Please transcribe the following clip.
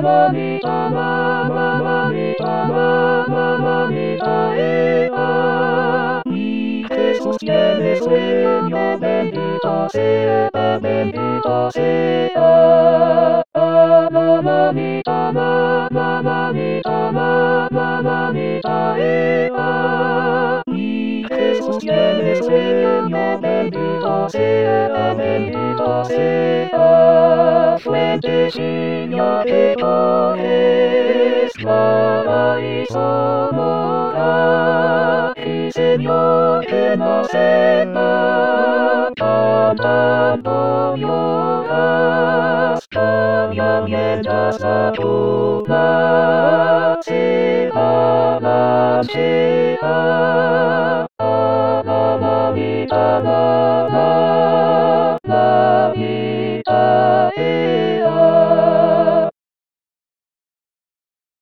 mamita, mamita, mamita, Mi Jesús tiene sueño, bendito sea, bendito sea. Mamita, mamita, mamita, Mi Jesús tiene sueño, bendito sea. Fuente signo que corres, clara y sonora, el Señor que nos ama, cantando lloras, cambia mientras la tumba se balancea. Mamita,